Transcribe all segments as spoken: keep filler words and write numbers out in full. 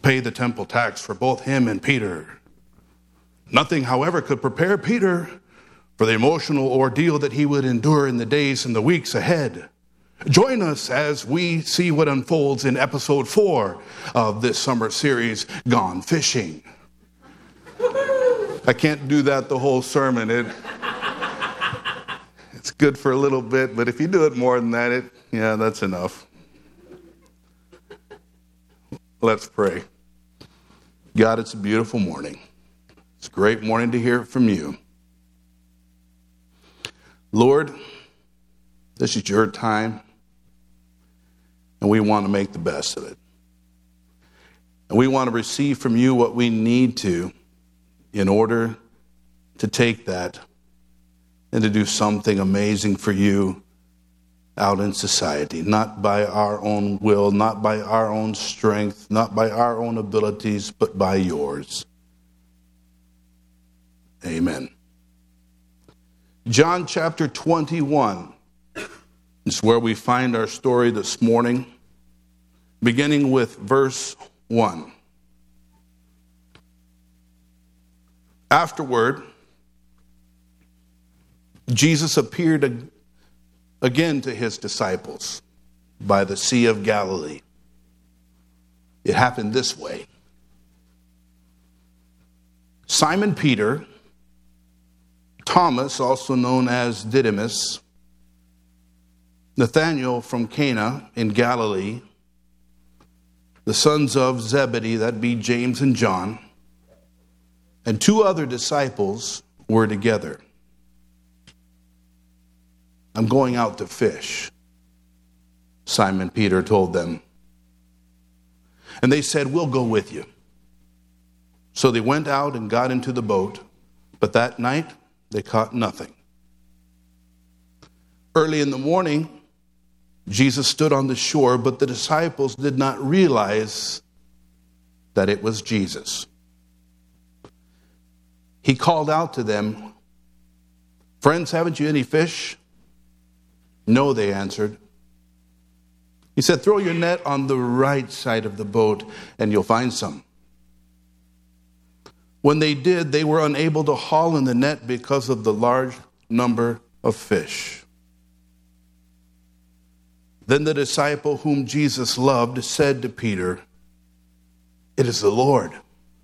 pay the temple tax for both him and Peter. Nothing, however, could prepare Peter for the emotional ordeal that he would endure in the days and the weeks ahead. Join us as we see what unfolds in episode four of this summer series, Gone Fishing. I can't do that the whole sermon. It, it's good for a little bit, but if you do it more than that, it, yeah, that's enough. Let's pray. God, it's a beautiful morning. It's a great morning to hear from you. Lord, this is your time, and we want to make the best of it. And we want to receive from you what we need to in order to take that and to do something amazing for you out in society, not by our own will, not by our own strength, not by our own abilities, but by yours. Amen. John chapter twenty-one is where we find our story this morning, beginning with verse one. Afterward, Jesus appeared again to his disciples by the Sea of Galilee. It happened this way. Simon Peter, Thomas, also known as Didymus, Nathanael from Cana in Galilee, the sons of Zebedee, that be James and John, and two other disciples were together. I'm going out to fish, Simon Peter told them. And they said, we'll go with you. So they went out and got into the boat, but that night they caught nothing. Early in the morning, Jesus stood on the shore, but the disciples did not realize that it was Jesus. He called out to them, friends, haven't you any fish? No, they answered. He said, throw your net on the right side of the boat and you'll find some. When they did, they were unable to haul in the net because of the large number of fish. Then the disciple whom Jesus loved said to Peter, it is the Lord.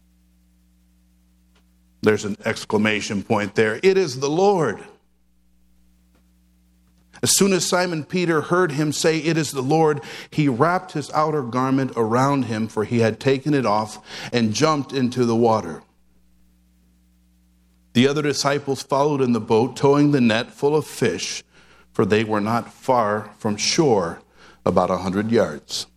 There's an exclamation point there. It is the Lord. As soon as Simon Peter heard him say, it is the Lord, he wrapped his outer garment around him, for he had taken it off, and jumped into the water. The other disciples followed in the boat, towing the net full of fish, for they were not far from shore, about a hundred yards.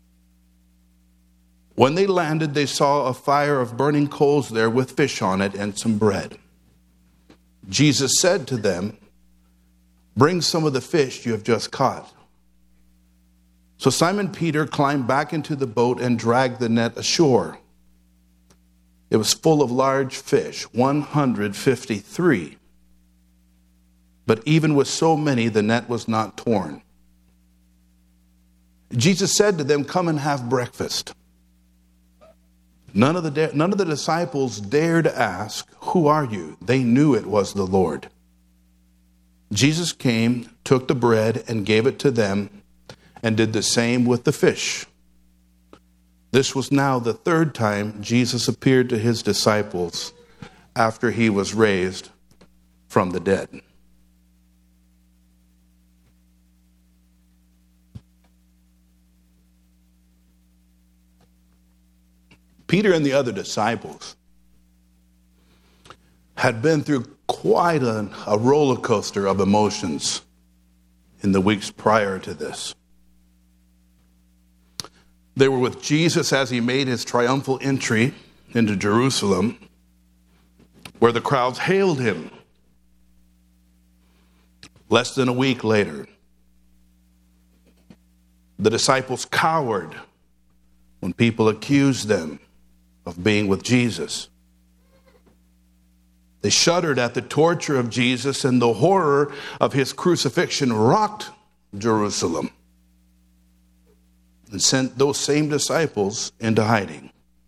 When they landed, they saw a fire of burning coals there with fish on it and some bread. Jesus said to them, bring some of the fish you have just caught. So Simon Peter climbed back into the boat and dragged the net ashore. It was full of large fish, one hundred fifty-three. But even with so many, the net was not torn. Jesus said to them, come and have breakfast. None of the none of the disciples dared ask, who are you? They knew it was the Lord. Jesus came, took the bread, and gave it to them, and did the same with the fish. This was now the third time Jesus appeared to his disciples after he was raised from the dead. Peter and the other disciples had been through quite a, a roller coaster of emotions in the weeks prior to this. They were with Jesus as he made his triumphal entry into Jerusalem, where the crowds hailed him. Less than a week later, the disciples cowered when people accused them of being with Jesus. They shuddered at the torture of Jesus, and the horror of his crucifixion rocked Jerusalem and sent those same disciples into hiding.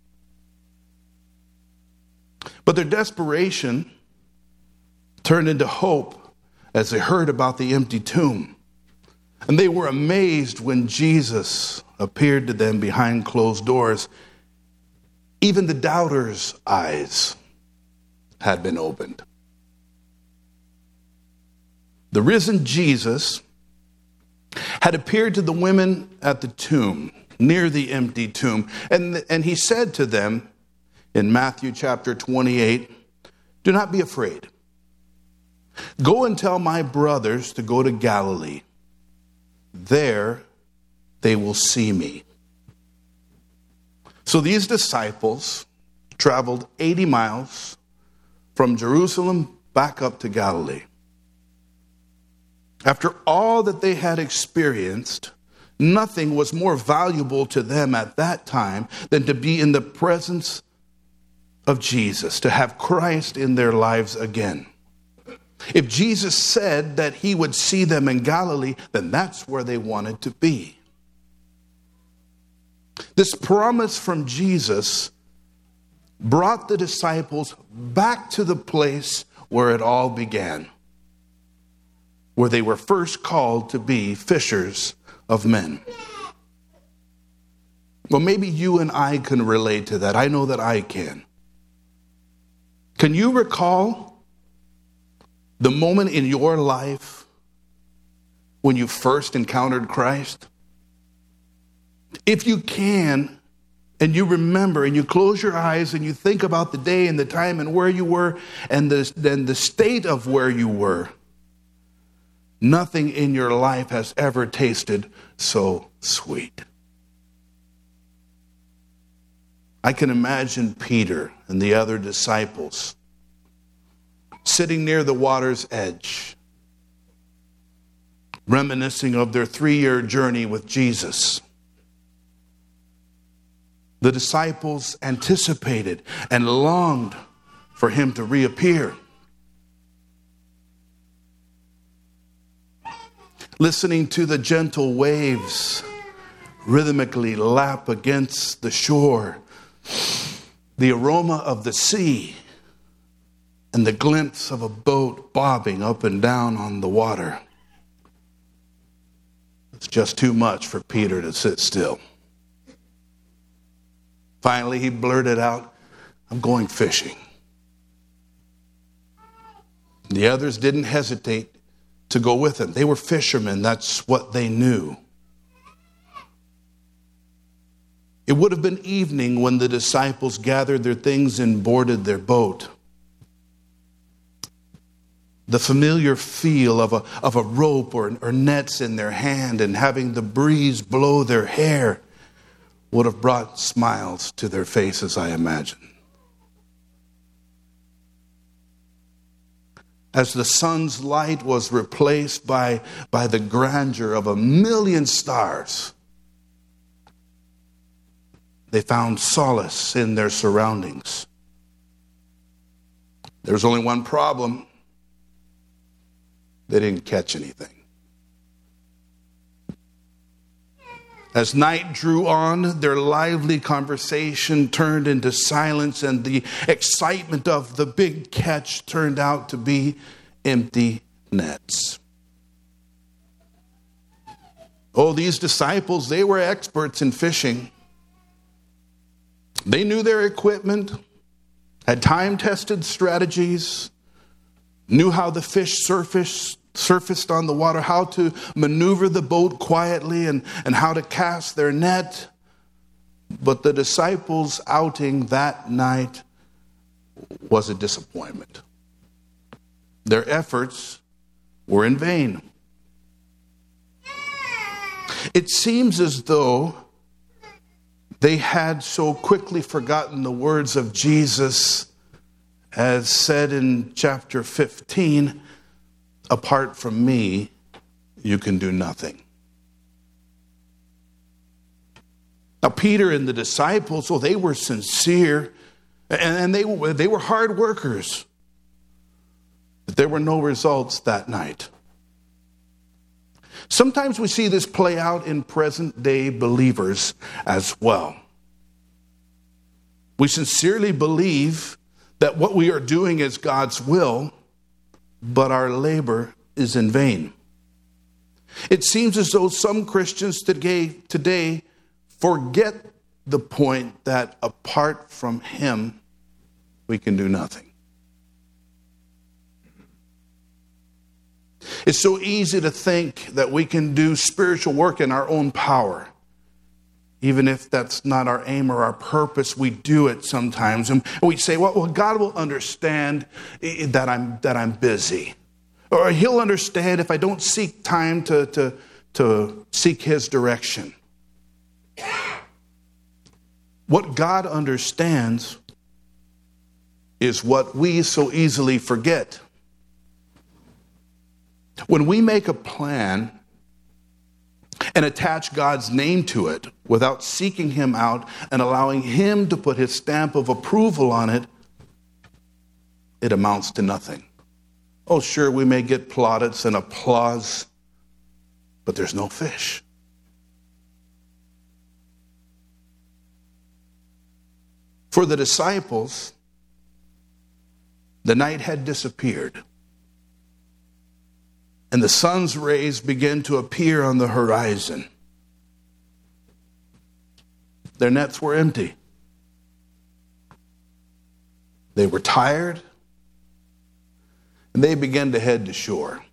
But their desperation turned into hope as they heard about the empty tomb. And they were amazed when Jesus appeared to them behind closed doors. Even the doubters' eyes had been opened. The risen Jesus had appeared to the women at the tomb, near the empty tomb. And, and he said to them in Matthew chapter twenty-eight, "Do not be afraid. Go and tell my brothers to go to Galilee. There they will see me." So these disciples traveled eighty miles from Jerusalem back up to Galilee. After all that they had experienced, nothing was more valuable to them at that time than to be in the presence of Jesus, to have Christ in their lives again. If Jesus said that he would see them in Galilee, then that's where they wanted to be. This promise from Jesus brought the disciples back to the place where it all began, where they were first called to be fishers of men. Well, maybe you and I can relate to that. I know that I can. Can you recall the moment in your life when you first encountered Christ? If you can, and you remember, and you close your eyes, and you think about the day and the time and where you were, and the, and the state of where you were, nothing in your life has ever tasted so sweet. I can imagine Peter and the other disciples sitting near the water's edge, reminiscing of their three-year journey with Jesus. The disciples anticipated and longed for him to reappear. Listening to the gentle waves rhythmically lap against the shore, the aroma of the sea, and the glimpse of a boat bobbing up and down on the water. It's just too much for Peter to sit still. Finally, he blurted out, "I'm going fishing." The others didn't hesitate to go with him. They were fishermen. That's what they knew. It would have been evening when the disciples gathered their things and boarded their boat. The familiar feel of a, of a rope or, or nets in their hand and having the breeze blow their hair would have brought smiles to their faces, I imagine. As the sun's light was replaced by, by the grandeur of a million stars, they found solace in their surroundings. There's only one problem. They didn't catch anything. As night drew on, their lively conversation turned into silence, and the excitement of the big catch turned out to be empty nets. Oh, these disciples, they were experts in fishing. They knew their equipment, had time-tested strategies, knew how the fish surfaced, surfaced on the water, how to maneuver the boat quietly, and, and how to cast their net. But the disciples' outing that night was a disappointment. Their efforts were in vain. It seems as though they had so quickly forgotten the words of Jesus, as said in chapter fifteen, "Apart from me, you can do nothing." Now, Peter and the disciples, well, they were sincere, and they were, they were hard workers. But there were no results that night. Sometimes we see this play out in present-day believers as well. We sincerely believe that what we are doing is God's will, but our labor is in vain. It seems as though some Christians today, today forget the point that apart from Him, we can do nothing. It's so easy to think that we can do spiritual work in our own power. Even if that's not our aim or our purpose, we do it sometimes. And we say, well, well, God will understand that I'm that I'm busy. Or He'll understand if I don't seek time to, to, to seek His direction. What God understands is what we so easily forget. When we make a plan and attach God's name to it without seeking Him out and allowing Him to put His stamp of approval on it, it amounts to nothing. Oh, sure, we may get plaudits and applause, but there's no fish. For the disciples, the night had disappeared, and the sun's rays began to appear on the horizon. Their nets were empty. They were tired, and they began to head to shore.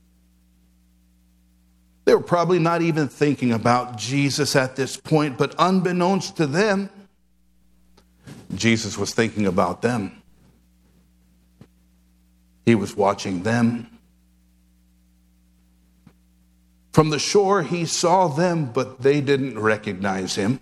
They were probably not even thinking about Jesus at this point, but unbeknownst to them, Jesus was thinking about them. He was watching them. From the shore, He saw them, but they didn't recognize Him.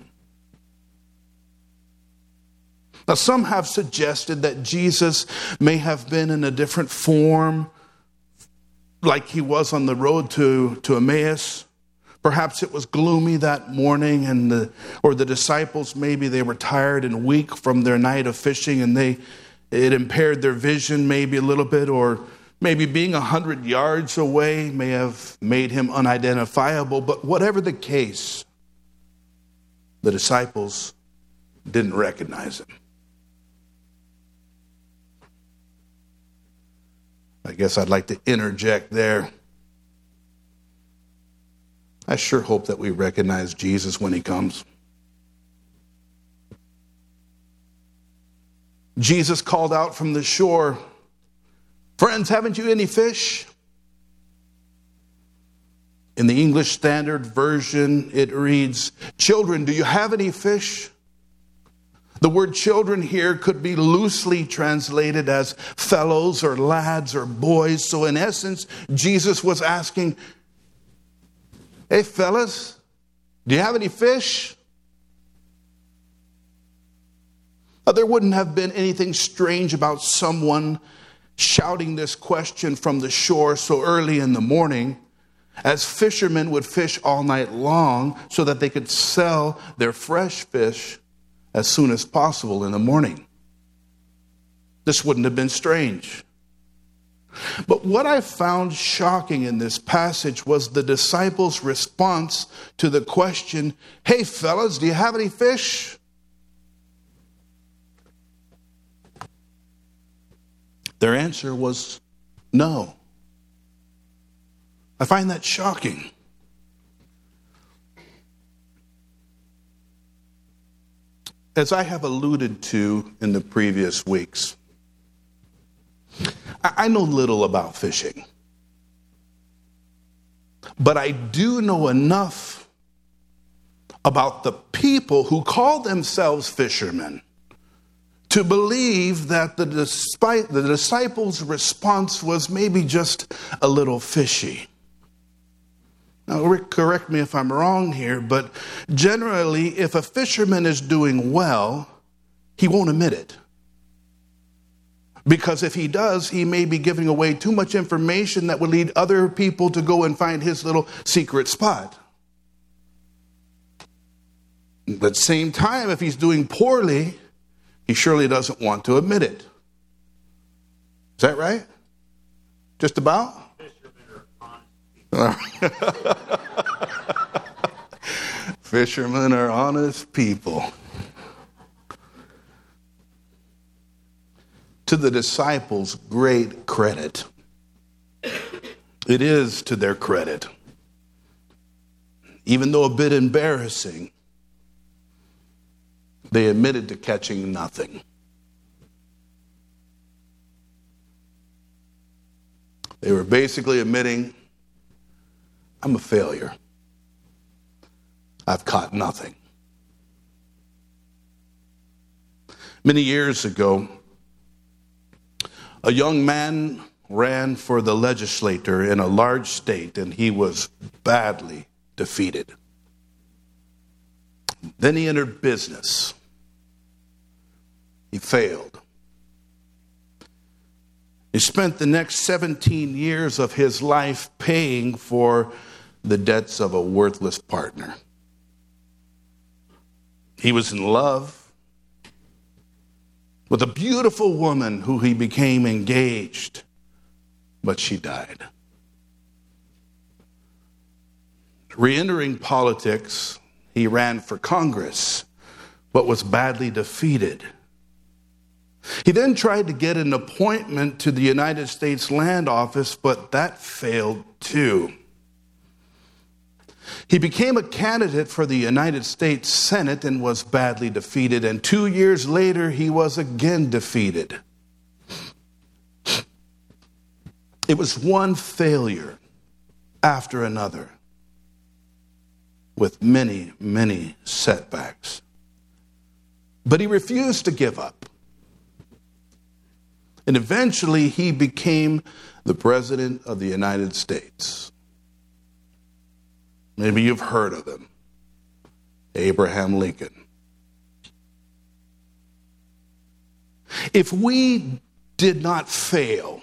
Now, some have suggested that Jesus may have been in a different form, like He was on the road to, to Emmaus. Perhaps it was gloomy that morning, and the, or the disciples, maybe they were tired and weak from their night of fishing, and they it impaired their vision maybe a little bit, or maybe being a hundred yards away may have made Him unidentifiable. But whatever the case, the disciples didn't recognize Him. I guess I'd like to interject there. I sure hope that we recognize Jesus when He comes. Jesus called out from the shore, "Friends, haven't you any fish?" In the English Standard Version, it reads, "Children, do you have any fish?" The word children here could be loosely translated as fellows or lads or boys. So in essence, Jesus was asking, "Hey, fellas, do you have any fish?" Now, there wouldn't have been anything strange about someone shouting this question from the shore so early in the morning, as fishermen would fish all night long so that they could sell their fresh fish as soon as possible in the morning. This wouldn't have been strange. But what I found shocking in this passage was the disciples' response to the question, "Hey, fellas, do you have any fish?" Their answer was no. I find that shocking. As I have alluded to in the previous weeks, I know little about fishing, but I do know enough about the people who call themselves fishermen to believe that the, despite, the disciples' response was maybe just a little fishy. Now, Rick, correct me if I'm wrong here, but generally, if a fisherman is doing well, he won't admit it. Because if he does, he may be giving away too much information that would lead other people to go and find his little secret spot. At the same time, if he's doing poorly, he surely doesn't want to admit it. Is that right? Just about? Fishermen are honest people. to the disciples great credit. It is to their credit. Even though a bit embarrassing, they admitted to catching nothing. They were basically admitting, I'm a failure. I've caught nothing. Many years ago, a young man ran for the legislature in a large state, and he was badly defeated. Then he entered business. He failed. He spent the next seventeen years of his life paying for the debts of a worthless partner. He was in love with a beautiful woman who he became engaged, but she died. Re-entering politics, he ran for Congress, but was badly defeated. He then tried to get an appointment to the United States Land Office, but that failed too. He became a candidate for the United States Senate and was badly defeated, and two years later he was again defeated. It was one failure after another, with many, many setbacks. But he refused to give up. And eventually he became the President of the United States. Maybe you've heard of him, Abraham Lincoln. If we did not fail,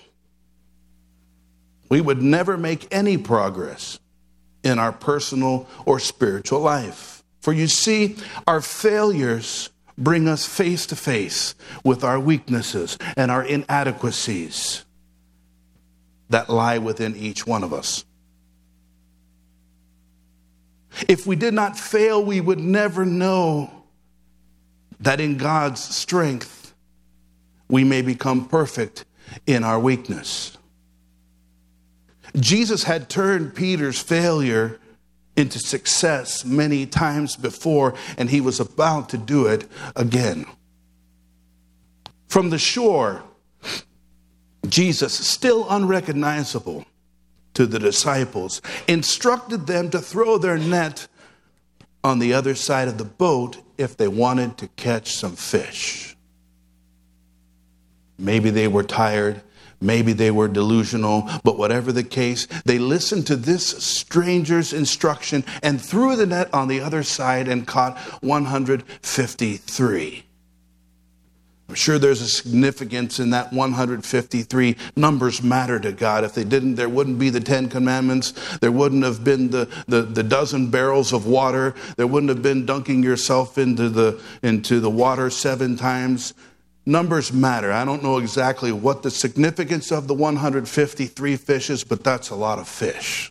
we would never make any progress in our personal or spiritual life. For you see, our failures bring us face to face with our weaknesses and our inadequacies that lie within each one of us. If we did not fail, we would never know that in God's strength, we may become perfect in our weakness. Jesus had turned Peter's failure into success many times before, and he was about to do it again. From the shore, Jesus, still unrecognizable to the disciples, instructed them to throw their net on the other side of the boat if they wanted to catch some fish. Maybe they were tired. Maybe they were delusional, but whatever the case, they listened to this stranger's instruction and threw the net on the other side and caught one hundred fifty-three. I'm sure there's a significance in that one hundred fifty-three. Numbers matter to God. If they didn't, there wouldn't be the Ten Commandments. There wouldn't have been the, the, the dozen barrels of water. There wouldn't have been dunking yourself into the, into the water seven times. Numbers matter. I don't know exactly what the significance of the one hundred fifty-three fish is, but that's a lot of fish.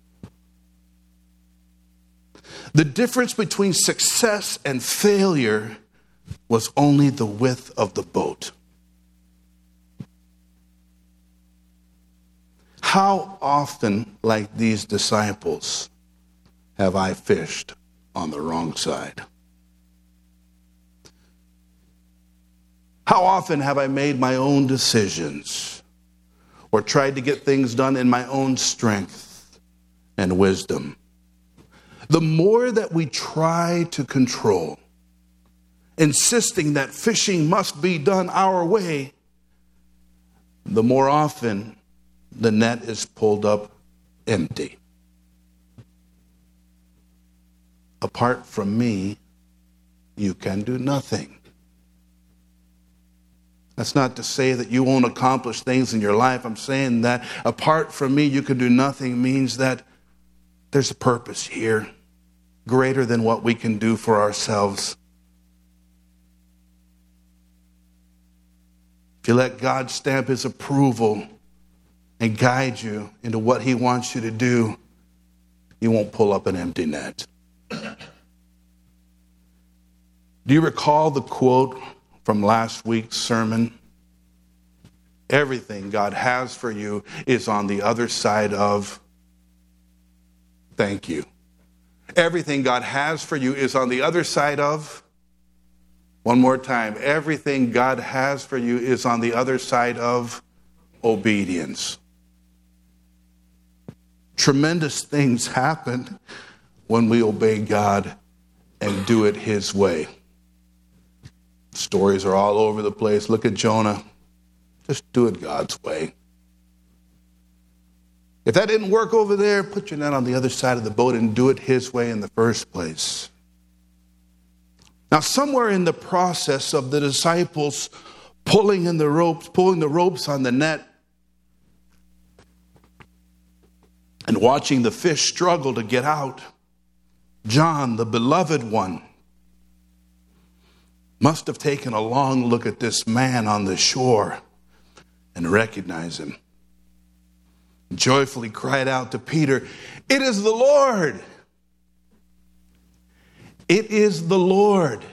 The difference between success and failure was only the width of the boat. How often, like these disciples, have I fished on the wrong side? How often have I made my own decisions or tried to get things done in my own strength and wisdom? The more that we try to control, insisting that fishing must be done our way, the more often the net is pulled up empty. Apart from me, you can do nothing. That's not to say that you won't accomplish things in your life. I'm saying that apart from me, you can do nothing means that there's a purpose here greater than what we can do for ourselves. If you let God stamp his approval and guide you into what he wants you to do, you won't pull up an empty net. Do you recall the quote from last week's sermon? Everything God has for you is on the other side of thank you. Everything God has for you is on the other side of, one more time, everything God has for you is on the other side of obedience. Tremendous things happen when we obey God and do it His way. Stories are all over the place. Look at Jonah. Just do it God's way. If that didn't work over there, put your net on the other side of the boat and do it His way in the first place. Now, somewhere in the process of the disciples pulling in the ropes, pulling the ropes on the net, and watching the fish struggle to get out, John, the beloved one, must have taken a long look at this man on the shore and recognized him. Joyfully cried out to Peter, "It is the Lord! It is the Lord."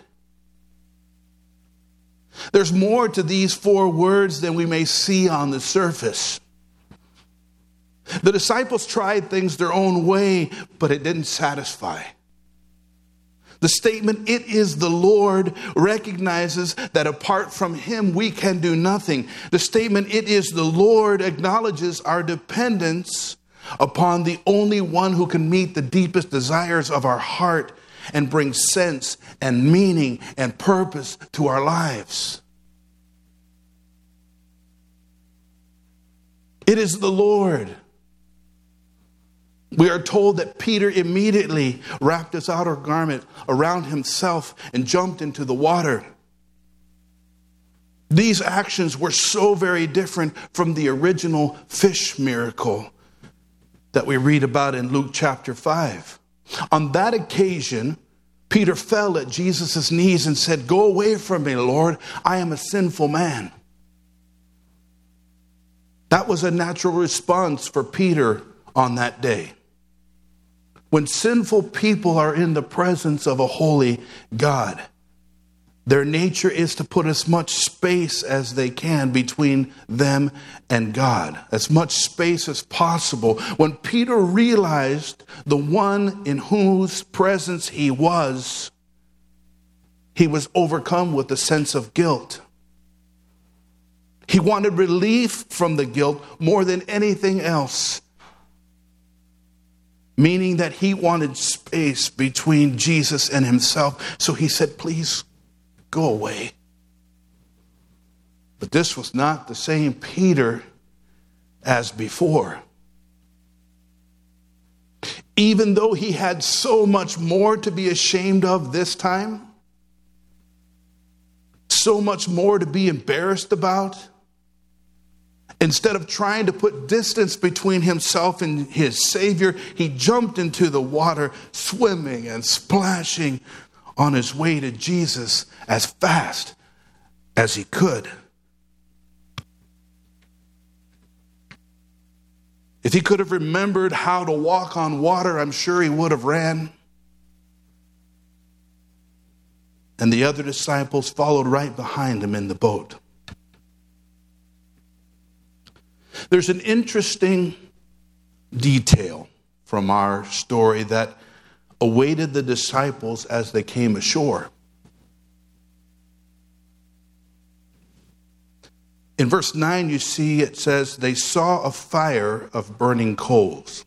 There's more to these four words than we may see on the surface. The disciples tried things their own way, but it didn't satisfy. The statement, "It is the Lord," recognizes that apart from Him, we can do nothing. The statement, "It is the Lord," acknowledges our dependence upon the only one who can meet the deepest desires of our heart and bring sense and meaning and purpose to our lives. It is the Lord. We are told that Peter immediately wrapped his outer garment around himself and jumped into the water. These actions were so very different from the original fish miracle that we read about in Luke chapter five. On that occasion, Peter fell at Jesus' knees and said, "Go away from me, Lord. I am a sinful man." That was a natural response for Peter on that day. When sinful people are in the presence of a holy God, their nature is to put as much space as they can between them and God, as much space as possible. When Peter realized the one in whose presence he was, he was overcome with a sense of guilt. He wanted relief from the guilt more than anything else, meaning that he wanted space between Jesus and himself. So he said, "Please go away." But this was not the same Peter as before. Even though he had so much more to be ashamed of this time, so much more to be embarrassed about, instead of trying to put distance between himself and his Savior, he jumped into the water, swimming and splashing on his way to Jesus as fast as he could. If he could have remembered how to walk on water, I'm sure he would have ran. And the other disciples followed right behind him in the boat. There's an interesting detail from our story that awaited the disciples as they came ashore. In verse nine, you see it says, they saw a fire of burning coals.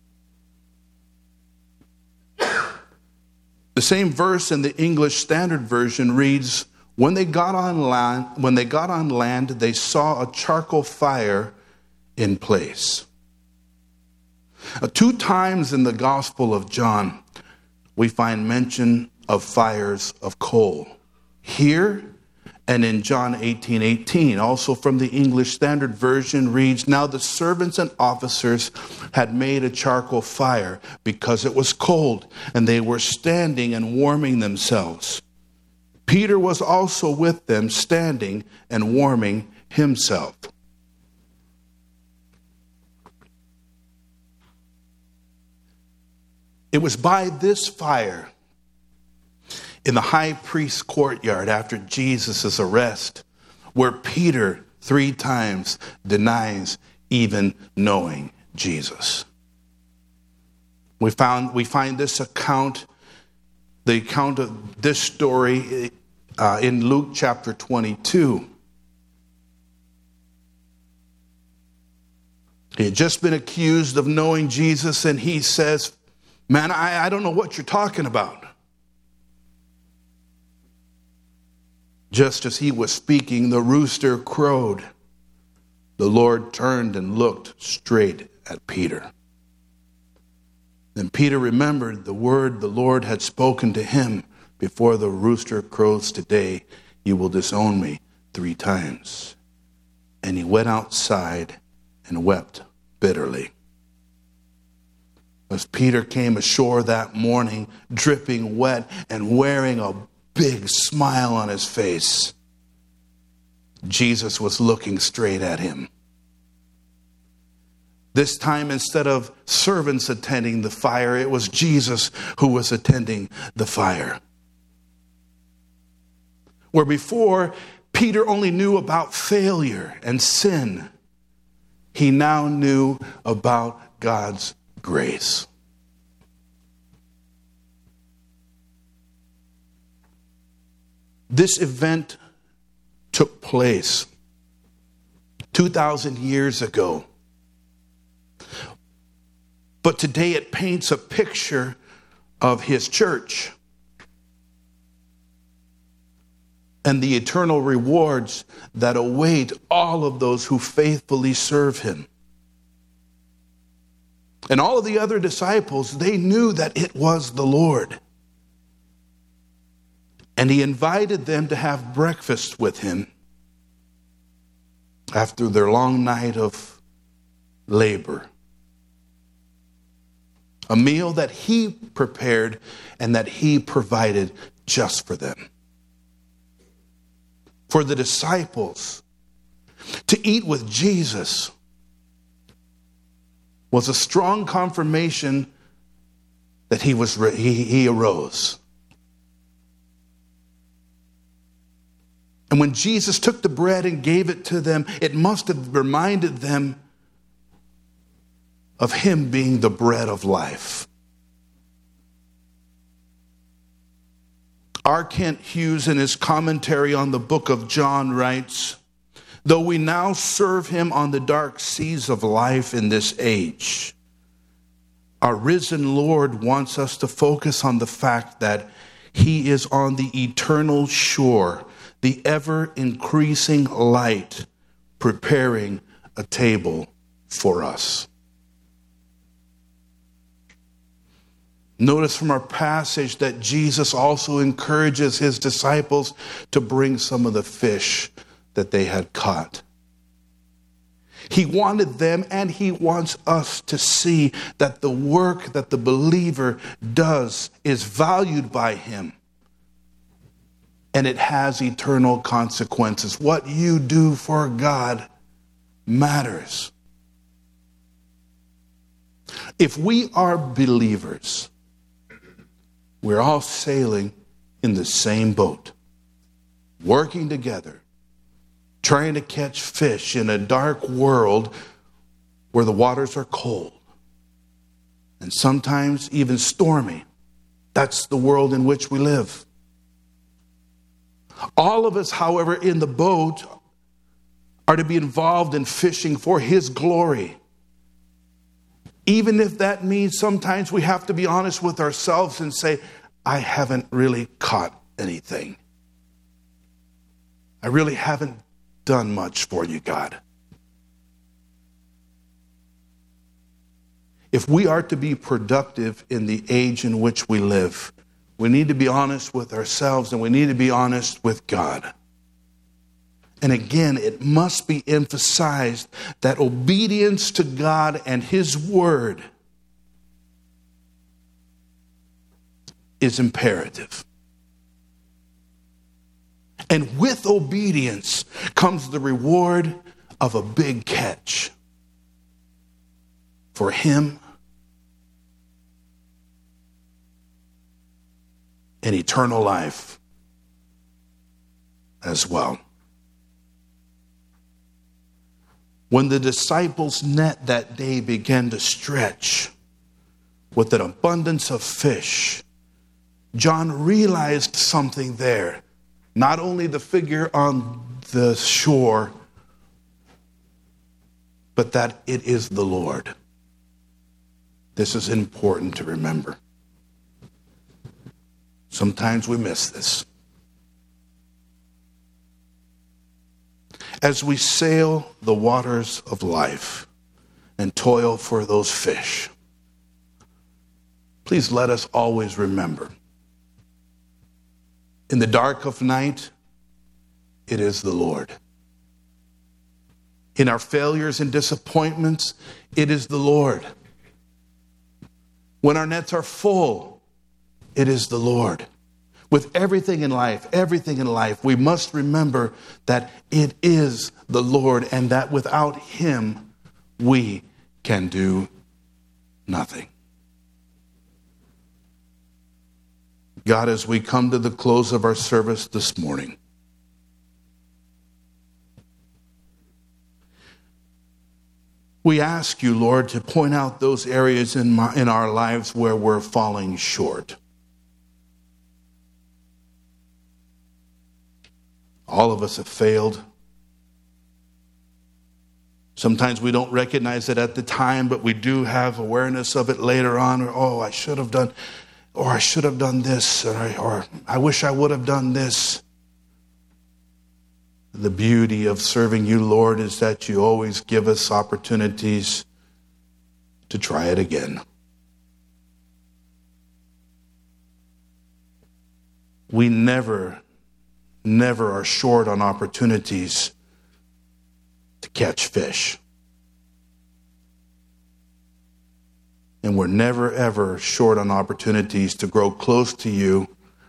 The same verse in the English Standard Version reads, when they got on land, when they got on land, they saw a charcoal fire in place. Uh, two times in the Gospel of John, we find mention of fires of coal. Here and in John eighteen eighteen, also from the English Standard Version reads, now the servants and officers had made a charcoal fire because it was cold, and they were standing and warming themselves. Peter was also with them, standing and warming himself. It was by this fire in the high priest's courtyard after Jesus' arrest where Peter three times denies even knowing Jesus. We found we find this account, the account of this story uh, in Luke chapter twenty-two. He had just been accused of knowing Jesus, and he says, man, I, I don't know what you're talking about. Just as he was speaking, the rooster crowed. The Lord turned and looked straight at Peter. Then Peter remembered the word the Lord had spoken to him, before the rooster crows today, you will disown me three times. And he went outside and wept bitterly. As Peter came ashore that morning, dripping wet and wearing a big smile on his face, Jesus was looking straight at him. This time, instead of servants attending the fire, it was Jesus who was attending the fire. Where before, Peter only knew about failure and sin, he now knew about God's grace. This event took place two thousand years ago. But today it paints a picture of his church and the eternal rewards that await all of those who faithfully serve him. And all of the other disciples, they knew that it was the Lord. And he invited them to have breakfast with him after their long night of labor. A meal that he prepared and that he provided just for them. For the disciples, to eat with Jesus was a strong confirmation that he was he, he arose. And when Jesus took the bread and gave it to them, it must have reminded them of him being the bread of life. R. Kent Hughes, in his commentary on the book of John, writes, though we now serve him on the dark seas of life in this age, our risen Lord wants us to focus on the fact that he is on the eternal shore, the ever-increasing light, preparing a table for us. Notice from our passage that Jesus also encourages his disciples to bring some of the fish that they had caught. He wanted them, and he wants us to see that the work that the believer does is valued by him. And it has eternal consequences. What you do for God matters. If we are believers, we're all sailing in the same boat, working together, trying to catch fish in a dark world where the waters are cold and sometimes even stormy. That's the world in which we live. All of us, however, in the boat are to be involved in fishing for his glory. Even if that means sometimes we have to be honest with ourselves and say, I haven't really caught anything. I really haven't done much for you, God. If we are to be productive in the age in which we live, we need to be honest with ourselves and we need to be honest with God. And again, it must be emphasized that obedience to God and his word is imperative. And with obedience comes the reward of a big catch for him and eternal life as well. When the disciples' net that day began to stretch with an abundance of fish, John realized something there. Not only the figure on the shore, but that it is the Lord. This is important to remember. Sometimes we miss this. As we sail the waters of life and toil for those fish, please let us always remember, in the dark of night, it is the Lord. In our failures and disappointments, it is the Lord. When our nets are full, it is the Lord. With everything in life, everything in life, we must remember that it is the Lord and that without Him, we can do nothing. God, as we come to the close of our service this morning, we ask you, Lord, to point out those areas in, my, in our lives where we're falling short. All of us have failed. Sometimes we don't recognize it at the time, but we do have awareness of it later on. Or, oh, I should have done, or I should have done this, or I, or I wish I would have done this. The beauty of serving you, Lord, is that you always give us opportunities to try it again. We never, never are short on opportunities to catch fish. And we're never, ever short on opportunities to grow close to you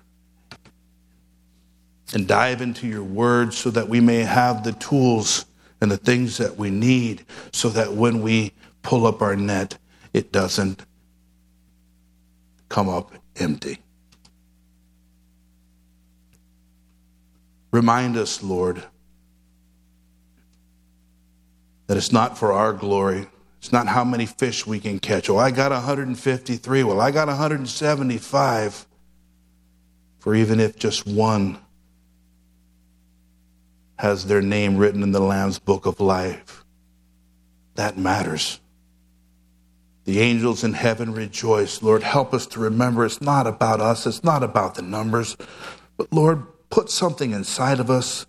and dive into your word so that we may have the tools and the things that we need so that when we pull up our net, it doesn't come up empty. Remind us, Lord, that it's not for our glory. It's not how many fish we can catch. Oh, I got one hundred fifty-three. Well, I got one hundred seventy-five. For even if just one has their name written in the Lamb's book of life, that matters. The angels in heaven rejoice. Lord, help us to remember it's not about us. It's not about the numbers. But Lord, put something inside of us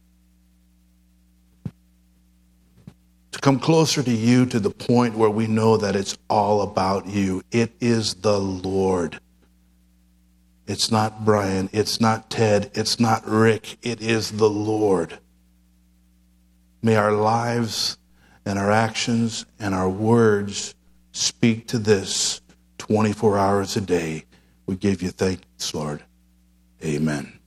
to come closer to you to the point where we know that it's all about you. It is the Lord. It's not Brian. It's not Ted. It's not Rick. It is the Lord. May our lives and our actions and our words speak to this twenty-four hours a day. We give you thanks, Lord. Amen.